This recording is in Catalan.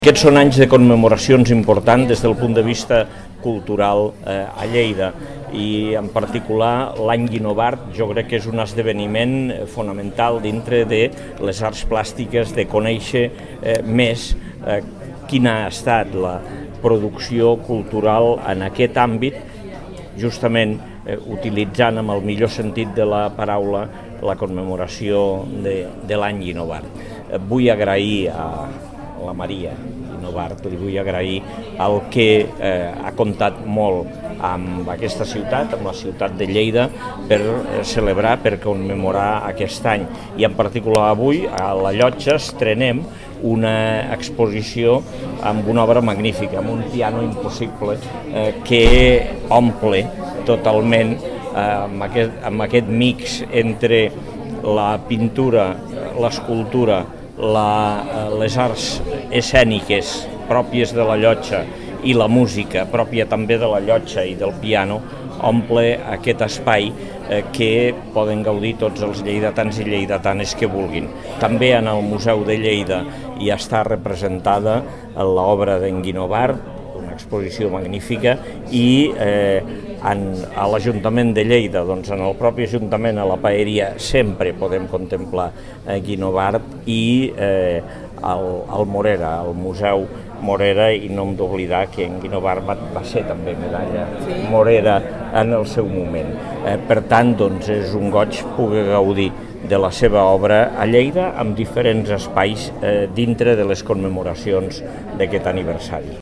Aquests són anys de commemoracions importants des del punt de vista cultural a Lleida i en particular l'any Guinovart jo crec que és un esdeveniment fonamental dintre de les arts plàstiques de conèixer més quina ha estat la producció cultural en aquest àmbit, justament utilitzant amb el millor sentit de la paraula la commemoració de l'any Guinovart. Vull agrair a la Maria Guinovart, li vull agrair el que ha comptat molt amb aquesta ciutat, amb la ciutat de Lleida, per celebrar, per commemorar aquest any. I en particular avui a la Llotja estrenem una exposició amb una obra magnífica, amb un piano impossible que omple totalment amb aquest mix entre la pintura, l'escultura, les arts escèniques pròpies de la Llotja i la música pròpia també de la Llotja i del piano omple aquest espai que poden gaudir tots els lleidatans i lleidatanes que vulguin. També en el Museu de Lleida hi està representada l'obra d'en Guinovart, una exposició magnífica, i a l'Ajuntament de Lleida, doncs en el propi Ajuntament, a la Paeria, sempre podem contemplar Guinovart i al Morera, al Museu Morera, i no hem d'oblidar que en Guinovart va ser també medalla Morera en el seu moment. Per tant, doncs, és un goig poder gaudir de la seva obra a Lleida amb diferents espais dintre de les commemoracions d'aquest aniversari.